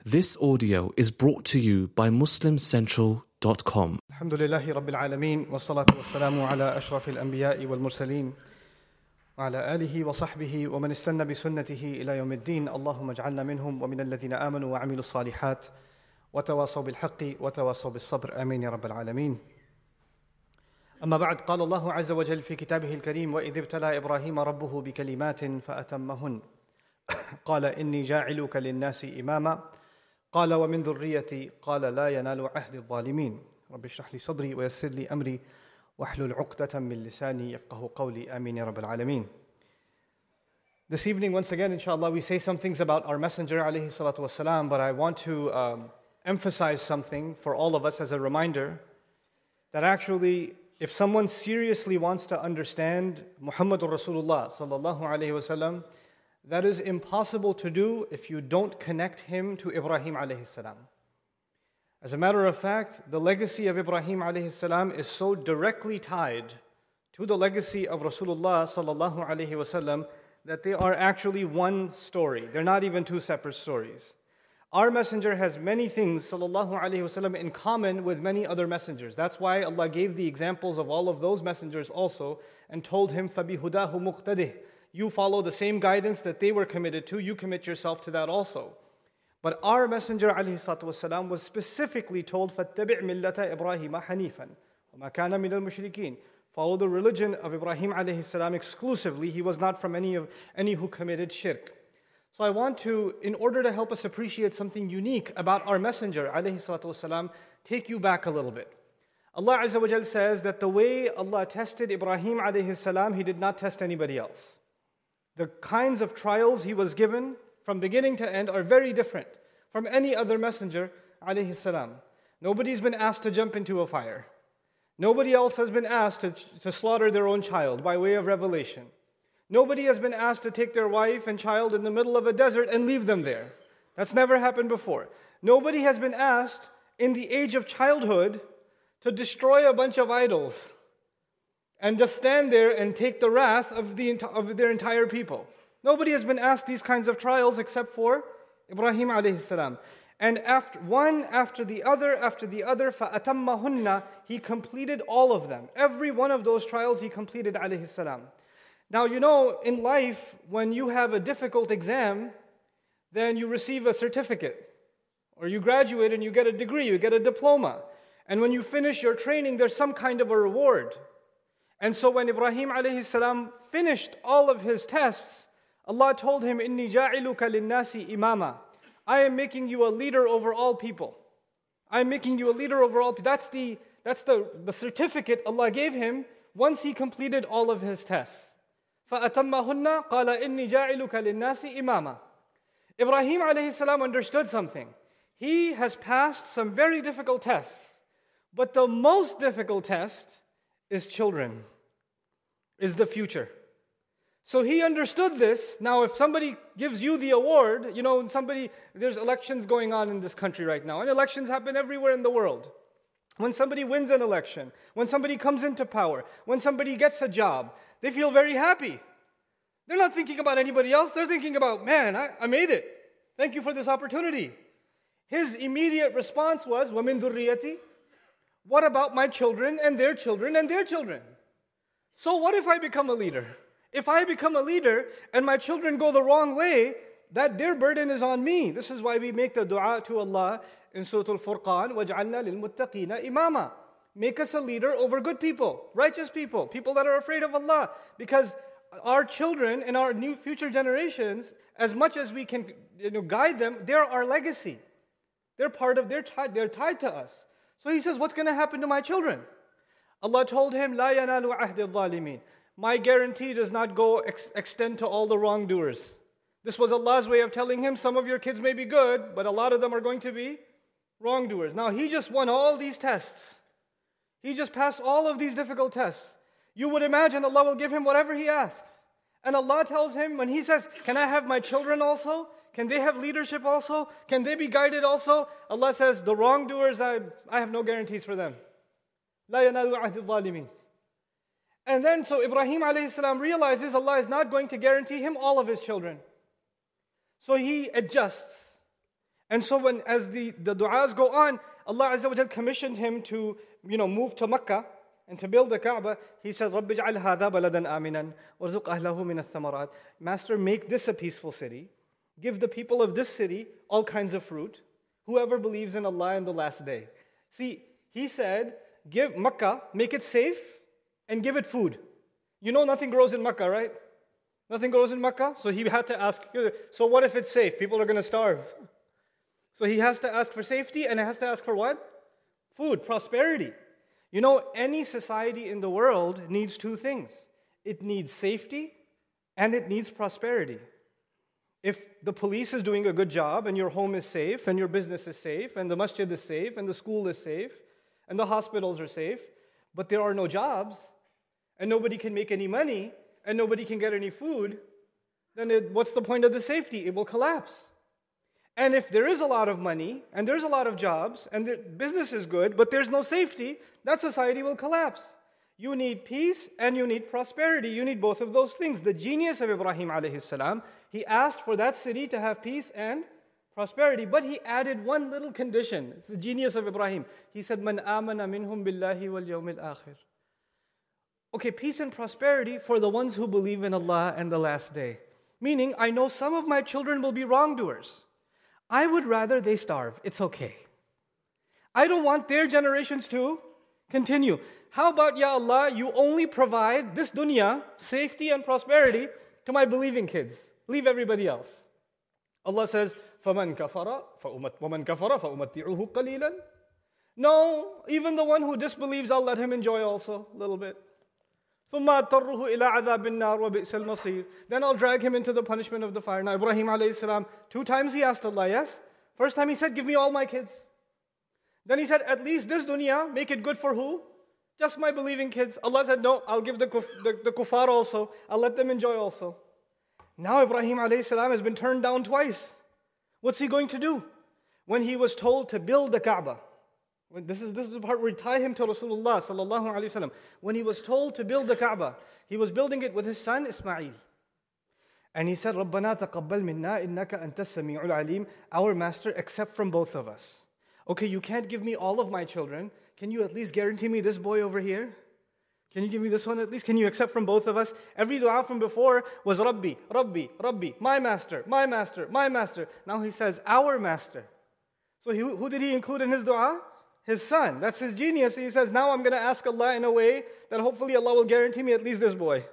This audio is brought to you by MuslimCentral.com. الحمد لله رب العالمين والصلاة والسلام على أشرف الأنبياء والمرسلين وعلى آله وصحبه ومن استنى بسنته إلى يوم الدين. اللهم اجعلنا منهم ومن الذين آمنوا وعملوا الصالحات وتواصوا بالحق وتواصوا بالصبر. آمين يا رب العالمين. أما بعد، قال الله عز وجل في كتابه الكريم: وإذ ابتلى إبراهيم ربه بكلمات فأتمهن قال إني جاعلك للناس إماما قال ومن ذريتي قال لا ينال عهد الظالمين. رب اشرح لي صدري ويسر لي أمري واحلل عقدة من لساني يفقه قولي. آمين يا رب العالمين. This evening, once again, inshallah, we say some things about our Messenger, alayhi salatu wasalam, but I want to emphasize something for all of us as a reminder that actually, if someone seriously wants to understand Muhammadur Rasulullah sallallahu alayhi wasallam, that is impossible to do if you don't connect him to Ibrahim alayhi salam. As a matter of fact, the legacy of Ibrahim alayhi salam is so directly tied to the legacy of Rasulullah sallallahu alayhi wasallam that they are actually one story. They're not even two separate stories. Our messenger has many things, sallallahu alayhi wasallam, in common with many other messengers. That's why Allah gave the examples of all of those messengers also and told him, فَبِهُدَاهُ مُقْتَدِهِ. You follow the same guidance that they were committed to, you commit yourself to that also. But our messenger alayhi salatu wasalam was specifically told, فَاتَّبِعْ مِلَّةَ إِبْرَاهِيمَ حَنِيفًا وَمَا كَانَ مِنَ الْمُشْرِكِينَ. Follow the religion of Ibrahim alayhi salam exclusively. He was not from any who committed shirk. So I want to, in order to help us appreciate something unique about our messenger alayhi salatu wasalam, take you back a little bit. Allah Azza wa Jal says that the way Allah tested Ibrahim alayhi salam, He did not test anybody else. The kinds of trials he was given from beginning to end are very different from any other messenger alayhi salam. Nobody's been asked to jump into a fire. Nobody else has been asked to slaughter their own child by way of revelation. Nobody has been asked to take their wife and child in the middle of a desert and leave them there. That's never happened before. Nobody has been asked in the age of childhood to destroy a bunch of idols and just stand there and take the wrath of their entire people. Nobody has been asked these kinds of trials except for Ibrahim alayhi salam. And after the other, فَأَتَمَّهُنَّ, he completed all of them. Every one of those trials he completed alayhi salam. Now, you know, in life, when you have a difficult exam, then you receive a certificate. Or you graduate and you get a degree, you get a diploma. And when you finish your training, there's some kind of a reward. And so when Ibrahim alayhi salam finished all of his tests, Allah told him, إِنِّي جَاعِلُكَ لِلنَّاسِ إِمَامًا. I am making you a leader over all people. I am making you a leader over all people. That's the certificate Allah gave him once he completed all of his tests. فَأَتَمَّهُنَّ قَالَ إِنِّي جَاعِلُكَ لِلنَّاسِ إِمَامًا. Ibrahim alayhi salam understood something. He has passed some very difficult tests. But the most difficult test is children, is the future. So he understood this. Now, if somebody gives you the award, you know, there's elections going on in this country right now, and elections happen everywhere in the world. When somebody wins an election, when somebody comes into power, when somebody gets a job, they feel very happy. They're not thinking about anybody else. They're thinking about, man, I made it. Thank you for this opportunity. His immediate response was, وَمِن ذُرِّيَّتِي. What about my children and their children and their children? So what if I become a leader? If I become a leader and my children go the wrong way, that their burden is on me. This is why we make the dua to Allah in Surah Al-Furqan, وَجْعَلْنَا لِلْمُتَّقِينَ إِمَامًا. Make us a leader over good people, righteous people, people that are afraid of Allah. Because our children and our new future generations, as much as we can guide them, they're our legacy. They're tied to us. So he says, what's going to happen to my children? Allah told him, لَا يَنَالُ عَهْدِ الظَّالِمِينَ. My guarantee does not extend to all the wrongdoers. This was Allah's way of telling him, some of your kids may be good, but a lot of them are going to be wrongdoers. Now, he just won all these tests. He just passed all of these difficult tests. You would imagine Allah will give him whatever he asks. And Allah tells him, when he says, can I have my children also? Can they have leadership also? Can they be guided also? Allah says, the wrongdoers, I have no guarantees for them. لا ينال عهد الظالمين. And then so Ibrahim alayhi salam realizes Allah is not going to guarantee him all of his children. So he adjusts. And so as the du'as go on, Allah Azza wa Jal commissioned him to, move to Makkah and to build the Kaaba. He said, رَبِّ اجْعَلْ هَذَا بَلَدًا آمِنًا وَارْزُقْ أَهْلَهُ مِنَ الثَّمَرَاتِ. Master, make this a peaceful city. Give the people of this city all kinds of fruit. Whoever believes in Allah and the last day. See, he said, give Makkah, make it safe, and give it food. You know nothing grows in Makkah, right? Nothing grows in Makkah? So he had to ask, so what if it's safe? People are going to starve. So he has to ask for safety, and he has to ask for what? Food, prosperity. Any society in the world needs two things. It needs safety, and it needs prosperity. If the police is doing a good job, and your home is safe, and your business is safe, and the masjid is safe, and the school is safe, and the hospitals are safe, but there are no jobs, and nobody can make any money, and nobody can get any food, then what's the point of the safety? It will collapse. And if there is a lot of money, and there's a lot of jobs, and the business is good, but there's no safety, that society will collapse. You need peace and you need prosperity. You need both of those things. The genius of Ibrahim alayhi salam, he asked for that city to have peace and prosperity, but he added one little condition. It's the genius of Ibrahim. He said, "Man amana minhum billahi wal yawmil akhir." Okay, peace and prosperity for the ones who believe in Allah and the last day. Meaning, I know some of my children will be wrongdoers. I would rather they starve. It's okay. I don't want their generations to continue. How about, Ya Allah, you only provide this dunya, safety and prosperity, to my believing kids. Leave everybody else. Allah says, فَمَنْ كَفَرَ فَأُمَتِّعُهُ قَلِيلًا. No, even the one who disbelieves, I'll let him enjoy also a little bit. ثُمَّ أَضْطَرُّهُ إِلَىٰ عَذَابِ النَّارِ وَبِئْسَ الْمَصِيرِ. Then I'll drag him into the punishment of the fire. Now Ibrahim alayhi salam, 2 times he asked Allah, yes? First time he said, give me all my kids. Then he said, at least this dunya, make it good for who? Just my believing kids. Allah said, no, I'll give the kuffar also. I'll let them enjoy also. Now Ibrahim alayhi salam has been turned down twice. What's he going to do? When he was told to build the Kaaba, this is the part where we tie him to Rasulullah sallallahu alaihi wasallam. When he was told to build the Kaaba, he was building it with his son Ismail. And he said, رَبَّنَا تَقَبَّلْ مِنَّا إِنَّكَ أَنْتَ السَّمِيعُ الْعَلِيمُ. Our master, accept from both of us. Okay, you can't give me all of my children. Can you at least guarantee me this boy over here? Can you give me this one at least? Can you accept from both of us? Every dua from before was Rabbi, Rabbi, Rabbi, my master, my master, my master. Now he says, our master. So who did he include in his dua? His son. That's his genius. He says, now I'm going to ask Allah in a way that hopefully Allah will guarantee me at least this boy.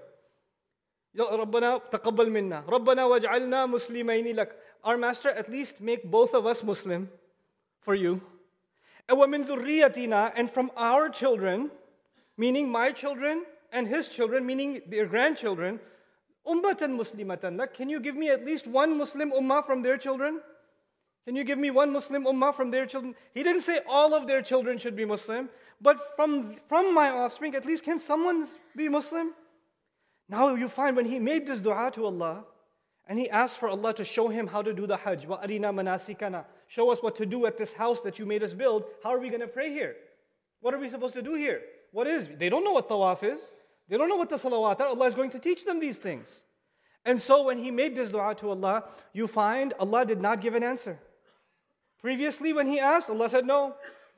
رَبَّنَا تَقَبَّلْ مِنَّا رَبَّنَا وَاجْعَلْنَا مُسْلِمَيْنِ لَكَ. Our master, at least make both of us Muslim for you. وَمِن ذُرِّيَّتِنَا. And from our children, meaning my children and his children, meaning their grandchildren, ummatan muslimatan lak. Can you give me at least one Muslim ummah from their children? Can you give me one Muslim ummah from their children? He didn't say all of their children should be Muslim, but from my offspring, at least can someone be Muslim? Now you find when he made this dua to Allah, and he asked for Allah to show him how to do the Hajj. وَأَرِنَا مَنَاسِكَنَا. Show us what to do at this house that you made us build. How are we going to pray here? What are we supposed to do here? What is? They don't know what tawaf is. They don't know what the salawat are. Allah is going to teach them these things. And so when he made this dua to Allah, you find Allah did not give an answer. Previously when he asked, Allah said no.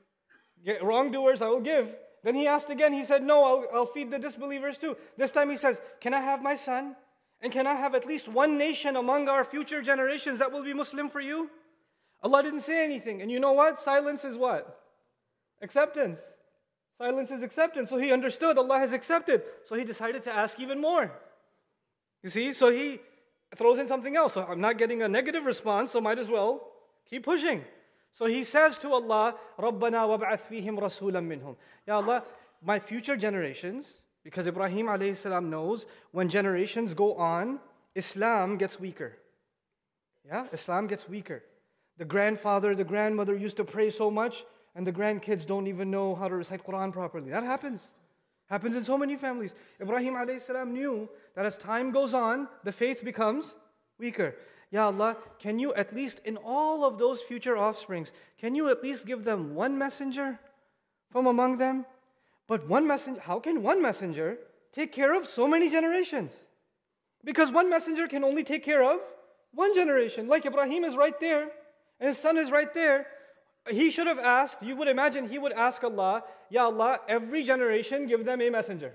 Wrongdoers I will give. Then he asked again, he said no, I'll feed the disbelievers too. This time he says, can I have my son? And can I have at least one nation among our future generations that will be Muslim for you? Allah didn't say anything. And you know what? Silence is what? Acceptance. Silence is acceptance. So he understood Allah has accepted. So he decided to ask even more. You see? So he throws in something else. So I'm not getting a negative response, so might as well keep pushing. So he says to Allah, رَبَّنَا وَابْعَثْ فِيهِمْ رَسُولًا مِّنْهُمْ. Ya Allah, my future generations, because Ibrahim alayhi salam knows when generations go on, Islam gets weaker. Yeah, Islam gets weaker. The grandfather, the grandmother used to pray so much, and the grandkids don't even know how to recite Quran properly. That happens. Happens in so many families. Ibrahim alayhi salam knew that as time goes on, the faith becomes weaker. Ya Allah, can you at least in all of those future offsprings, can you at least give them one messenger from among them? But one messenger, how can one messenger take care of so many generations? Because one messenger can only take care of one generation. Like Ibrahim is right there, And his son is right there. He should have asked, you would imagine he would ask Allah, Ya Allah, every generation give them a messenger.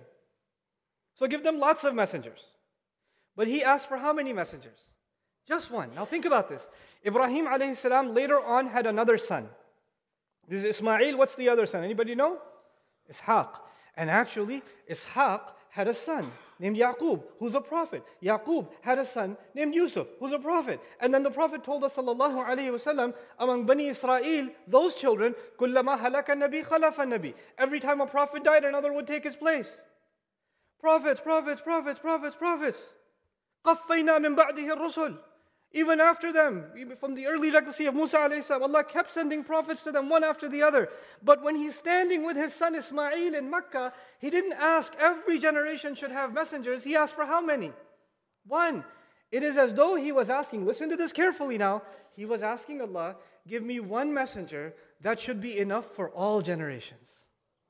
So give them lots of messengers. But he asked for how many messengers? Just one. Now think about this. Ibrahim alayhi salam later on had another son. This is Ismail. What's the other son? Anybody know? Ishaq. And actually, Ishaq had a son named Yaqub, who's a prophet. Yaqub had a son named Yusuf, who's a prophet. And then the Prophet told us, sallallahu alayhi wasallam, among Bani Israel, those children, kullama halaka nabi khalafa nabi. Every time a prophet died, another would take his place. Prophets, prophets, prophets, prophets, prophets. قَفَّيْنَا مِن بَعْدِهِ الرُّسُلِ. Even after them, from the early legacy of Musa alayhi salam, Allah kept sending prophets to them one after the other. But when he's standing with his son Ismail in Mecca, he didn't ask every generation should have messengers. He asked for how many? One. It is as though he was asking, listen to this carefully now, he was asking Allah, give me one messenger that should be enough for all generations.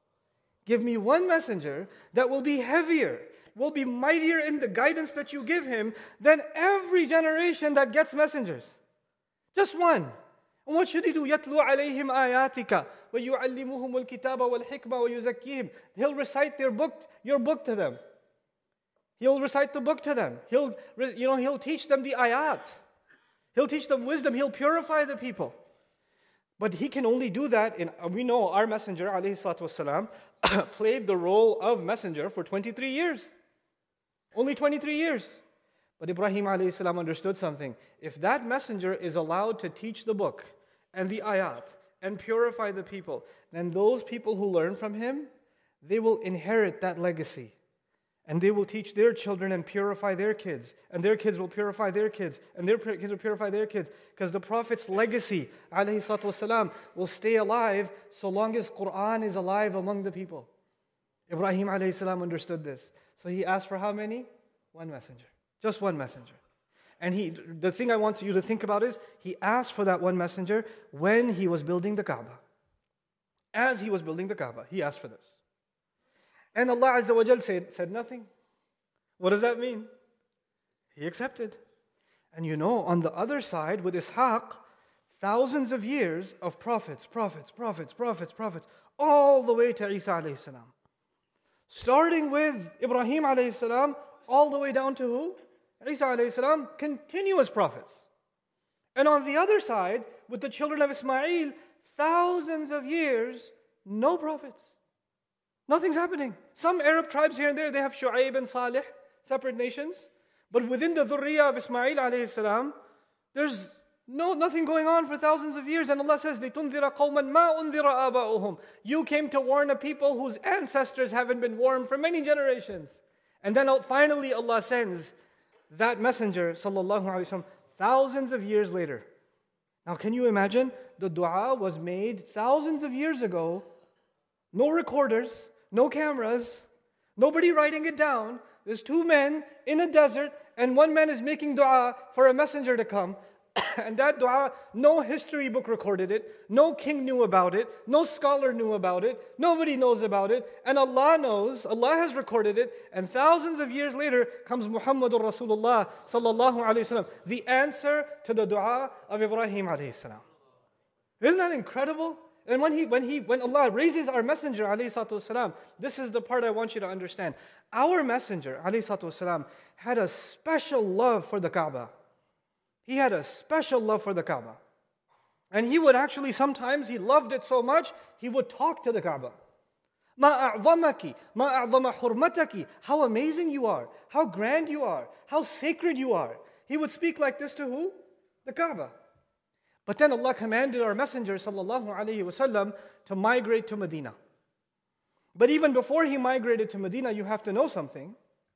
Give me one messenger that will be heavier, will be mightier in the guidance that you give him than every generation that gets messengers. Just one. And what should he do? يَتْلُو عَلَيْهِمْ آيَاتِكَ وَيُعَلِّمُهُمُ الْكِتَابَ وَالْحِكْمَةَ وَيُزَكِّيهِمْ. He'll recite your book to them. He'll recite the book to them. He'll teach them the ayat. He'll teach them wisdom. He'll purify the people. But he can only do that we know our messenger, alayhi salatu wasalam, played the role of messenger for 23 years. Only 23 years. But Ibrahim alayhi salam understood something. If that messenger is allowed to teach the book and the ayat and purify the people, then those people who learn from him, they will inherit that legacy. And they will teach their children and purify their kids. And their kids will purify their kids. And their kids will purify their kids. Because the Prophet's legacy, alayhi salatu wasalam, will stay alive so long as Quran is alive among the people. Ibrahim alayhi salam understood this. So he asked for how many? One messenger. Just one messenger. And the thing I want you to think about is, he asked for that one messenger when he was building the Kaaba. As he was building the Kaaba, he asked for this. And Allah Azza wa Jal said nothing. What does that mean? He accepted. And on the other side, with Ishaq, thousands of years of prophets, all the way to Isa alayhi salam. Starting with Ibrahim alayhi salam, all the way down to who? Isa alayhi salam, continuous prophets. And on the other side, with the children of Ismail, thousands of years, no prophets. Nothing's happening. Some Arab tribes here and there, they have Shu'aib and Salih, separate nations. But within the dhurriya of Ismail alayhi salam, there's nothing going on for thousands of years. And Allah says, لِتُنذِرَ قَوْمًا مَا أُنذِرَ آبَاؤُهُم. You came to warn a people whose ancestors haven't been warned for many generations. And then finally Allah sends that messenger, sallallahu alayhi wa sallam, thousands of years later. Now can you imagine? The dua was made thousands of years ago. No recorders, no cameras, nobody writing it down. There's two men in a desert, and one man is making dua for a messenger to come. And that dua, no history book recorded it, no king knew about it, no scholar knew about it, nobody knows about it, and Allah knows, Allah has recorded it, and thousands of years later comes Muhammadur Rasulullah sallallahu alayhi wasallam, the answer to the dua of Ibrahim alayhi salam. Isn't that incredible? And when Allah raises our messenger, alayhi salatu wasalam, this is the part I want you to understand. Our messenger, alayhi salatu wasalam, had a special love for the Kaaba. He had a special love for the Kaaba. And he would actually, sometimes he loved it so much, he would talk to the Kaaba. مَا أَعْظَمَكِ مَا أَعْظَمَ حُرْمَتَكِ. How amazing you are, how grand you are, how sacred you are. He would speak like this to who? The Kaaba. But then Allah commanded our messenger sallallahu alaihi wasallam to migrate to Medina. But even before he migrated to Medina, you have to know something.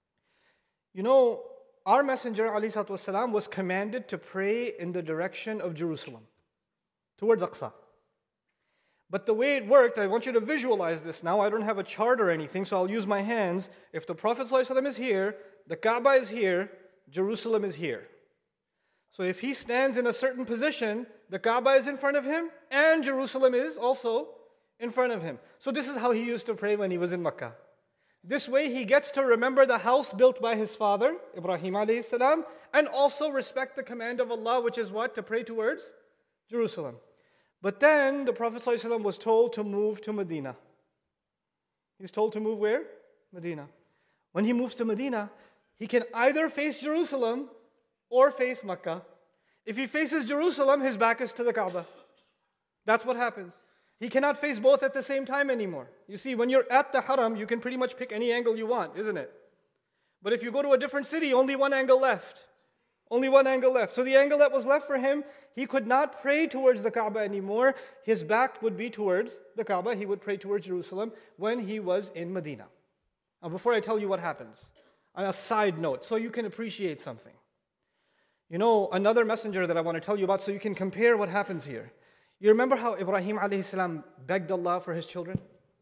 Our messenger alayhi salatu wasallam was commanded to pray in the direction of Jerusalem, towards Aqsa. But the way it worked, I want you to visualize this now. I don't have a chart or anything, so I'll use my hands. If the Prophet sallallahu alaihi wasallam is here, the Kaaba is here, Jerusalem is here. So if he stands in a certain position, the Kaaba is in front of him and Jerusalem is also in front of him. So this is how he used to pray when he was in Makkah. This way he gets to remember the house built by his father, Ibrahim alayhi salam, and also respect the command of Allah, which is what? To pray towards Jerusalem. But then the Prophet ﷺ was told to move to Medina. He's told to move where? Medina. When he moves to Medina, he can either face Jerusalem or face Mecca. If he faces Jerusalem, his back is to the Kaaba. That's what happens. He cannot face both at the same time anymore. You see, when you're at the Haram, you can pretty much pick any angle you want, isn't it? But if you go to a different city, only one angle left. Only one angle left. So the angle that was left for him, he could not pray towards the Kaaba anymore. His back would be towards the Kaaba. He would pray towards Jerusalem when he was in Medina. Now, before I tell you what happens, on a side note, so you can appreciate something. You know, another messenger that I want to tell you about so you can compare what happens here. You remember how Ibrahim alayhi salam begged Allah for his children?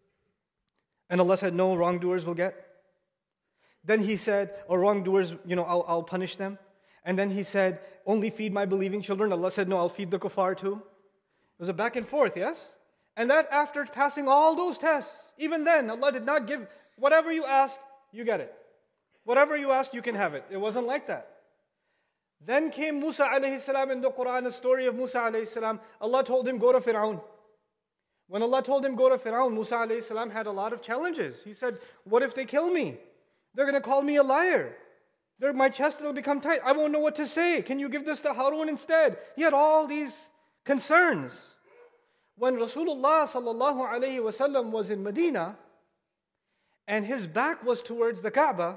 And Allah said, no wrongdoers will get. Then he said, wrongdoers, I'll punish them. And then he said, only feed my believing children. Allah said, no, I'll feed the kuffar too. It was a back and forth, yes? And that after passing all those tests, even then, Allah did not give, whatever you ask, you get it. Whatever you ask, you can have it. It wasn't like that. Then came Musa alayhi salam in the Quran, the story of Musa alayhi salam. Allah told him, go to Fir'aun. When Allah told him, go to Fir'aun, Musa alayhi salam had a lot of challenges. He said, what if they kill me? They're going to call me a liar. My chest will become tight. I won't know what to say. Can you give this to Harun instead? He had all these concerns. When Rasulullah sallallahu alayhi wasallam was in Medina, and his back was towards the Kaaba,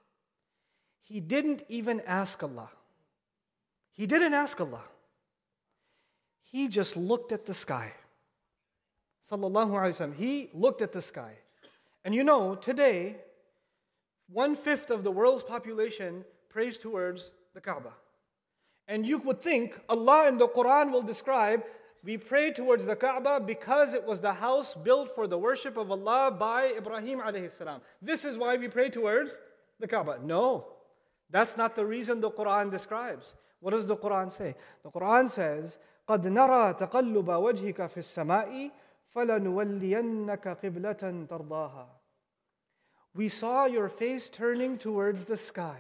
he didn't even ask Allah. He didn't ask Allah. He just looked at the sky. Sallallahu alayhi wasallam. He looked at the sky. And you know, today, 1/5 of the world's population prays towards the Kaaba. And you would think Allah in the Quran will describe, we pray towards the Kaaba because it was the house built for the worship of Allah by Ibrahim alayhi salam. This is why we pray towards the Kaaba. No, that's not the reason the Quran describes. What does the Quran say? The Quran says, قَدْ نَرَى تَقَلُّبَ وَجْهِكَ فِي السَّمَاءِ فَلَنُوَلِّيَنَّكَ قِبْلَةً تَرْضَاهَا. We saw your face turning towards the sky.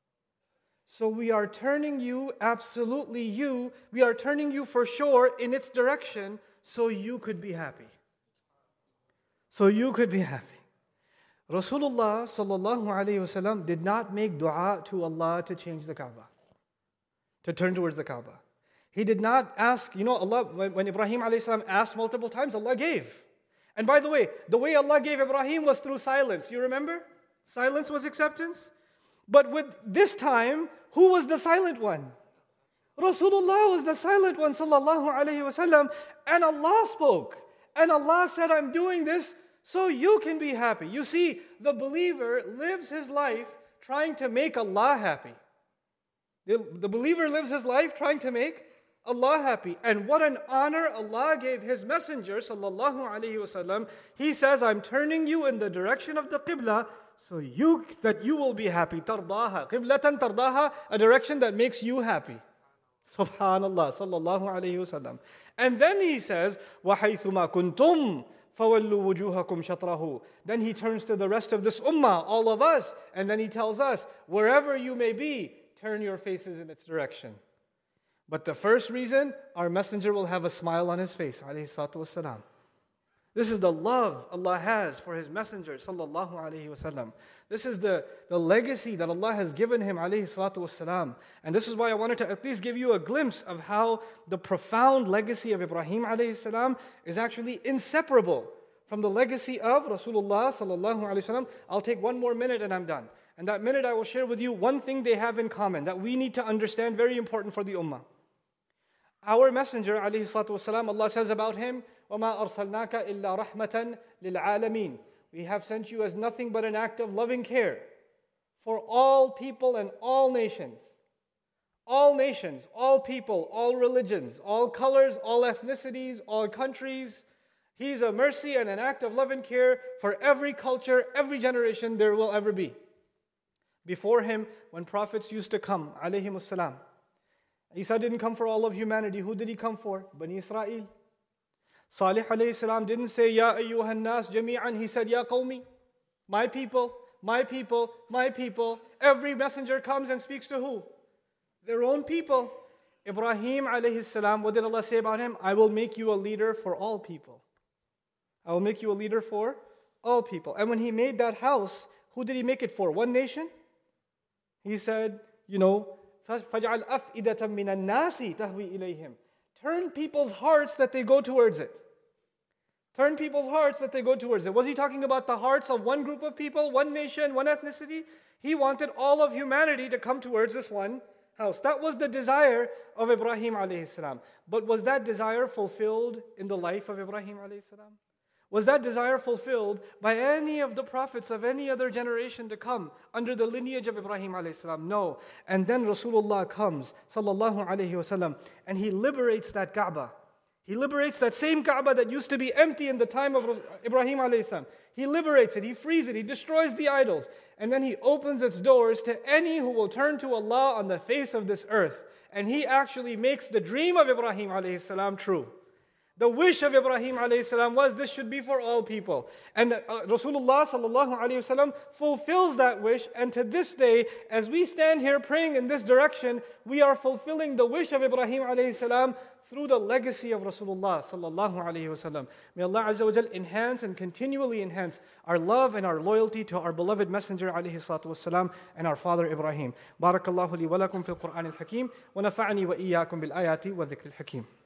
So we are turning you, absolutely you, we are turning you for sure in its direction so you could be happy. So you could be happy. Rasulullah sallallahu alayhi wasallam did not make dua to Allah to change the Kaaba, to turn towards the Kaaba. He did not ask, Allah, when Ibrahim alayhi salam asked multiple times, Allah gave. And by the way Allah gave Ibrahim was through silence. You remember? Silence was acceptance. But with this time, who was the silent one? Rasulullah was the silent one, sallallahu alayhi wasallam. And Allah spoke. And Allah said, I'm doing this so you can be happy. You see, the believer lives his life trying to make Allah happy. The believer lives his life trying to make Allah happy. And what an honor Allah gave His Messenger, sallallahu alayhi wasallam. He says, I'm turning you in the direction of the Qibla so that you will be happy. Tardaha. Qiblatan tardaha, a direction that makes you happy. Subhanallah, sallallahu alayhi wasallam. And then He says, وَحَيْثُمَا كُنْتُمْ فَوَلُّوا وُجُوهَكُمْ شَطْرَهُ. Then He turns to the rest of this ummah, all of us, and then He tells us, wherever you may be, turn your faces in its direction. But the first reason, our messenger will have a smile on his face, alayhi salatu wassalam. This is the love Allah has for His messenger, sallallahu alayhi wasallam. This is the legacy that Allah has given him, alayhi salatu wassalam. And this is why I wanted to at least give you a glimpse of how the profound legacy of Ibrahim alayhi salam is actually inseparable from the legacy of Rasulullah sallallahu alayhi wasallam. I'll take one more minute and I'm done. And that minute I will share with you one thing they have in common that we need to understand, very important for the ummah. Our messenger, alayhi salatu wasalam, Allah says about him, وَمَا أَرْسَلْنَاكَ إِلَّا رَحْمَةً لِلْعَالَمِينَ. We have sent you as nothing but an act of loving care for all people and all nations. All nations, all people, all religions, all colors, all ethnicities, all countries. He's a mercy and an act of love and care for every culture, every generation there will ever be. Before him, when prophets used to come, alayhimus salam, Isa didn't come for all of humanity. Who did he come for? Bani Israel. Salih alayhi salam didn't say, Ya ayyuhan nas jami'an. He said, Ya qawmi, my people, my people, my people. Every messenger comes and speaks to who? Their own people. Ibrahim alayhi salam, what did Allah say about him? I will make you a leader for all people. I will make you a leader for all people. And when he made that house, who did he make it for? One nation? He said, فَجْعَلْ أَفْئِدَةً مِّنَ النَّاسِ تَهْوِي إِلَيْهِمْ. Turn people's hearts that they go towards it. Turn people's hearts that they go towards it. Was he talking about the hearts of one group of people, one nation, one ethnicity? He wanted all of humanity to come towards this one house. That was the desire of Ibrahim alayhi salam. But was that desire fulfilled in the life of Ibrahim alayhi salam? Was that desire fulfilled by any of the prophets of any other generation to come under the lineage of Ibrahim alayhi salam? No. And then Rasulullah comes, sallallahu alayhi wasallam, and he liberates that Kaaba. He liberates that same Kaaba that used to be empty in the time of Ibrahim alayhi salam. He liberates it, he frees it, he destroys the idols. And then he opens its doors to any who will turn to Allah on the face of this earth. And he actually makes the dream of Ibrahim alayhi salam true. The wish of Ibrahim alayhi salam was this should be for all people. And Rasulullah sallallahu alayhi wasallam fulfills that wish. And to this day, as we stand here praying in this direction, we are fulfilling the wish of Ibrahim alayhi salam through the legacy of Rasulullah sallallahu alayhi wasallam. May Allah Azza wa Jal enhance and continually enhance our love and our loyalty to our beloved Messenger alayhi salatu wasalam and our father Ibrahim. Barakallahu li wa lakum fil Qur'an al-Hakim wa nafa'ani wa iyyakum bil ayati wa dhikr al-Hakim.